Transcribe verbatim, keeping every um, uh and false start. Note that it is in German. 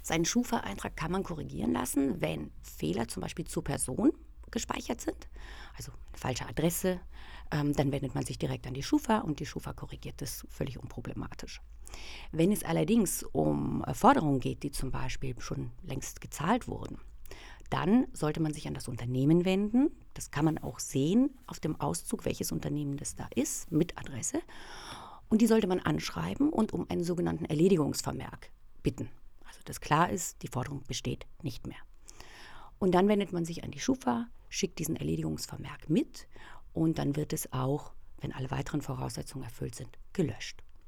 Seinen Schufa-Eintrag kann man korrigieren lassen, wenn Fehler zum Beispiel zur Person gespeichert sind, also eine falsche Adresse. Ähm, dann wendet man sich direkt an die Schufa und die Schufa korrigiert das völlig unproblematisch. Wenn es allerdings um äh, Forderungen geht, die zum Beispiel schon längst gezahlt wurden, dann sollte man sich an das Unternehmen wenden. Das kann man auch sehen auf dem Auszug, welches Unternehmen das da ist, mit Adresse. Und die sollte man anschreiben und um einen sogenannten Erledigungsvermerk bitten. Also dass klar ist, die Forderung besteht nicht mehr. Und dann wendet man sich an die Schufa, schickt diesen Erledigungsvermerk mit und dann wird es auch, wenn alle weiteren Voraussetzungen erfüllt sind, gelöscht.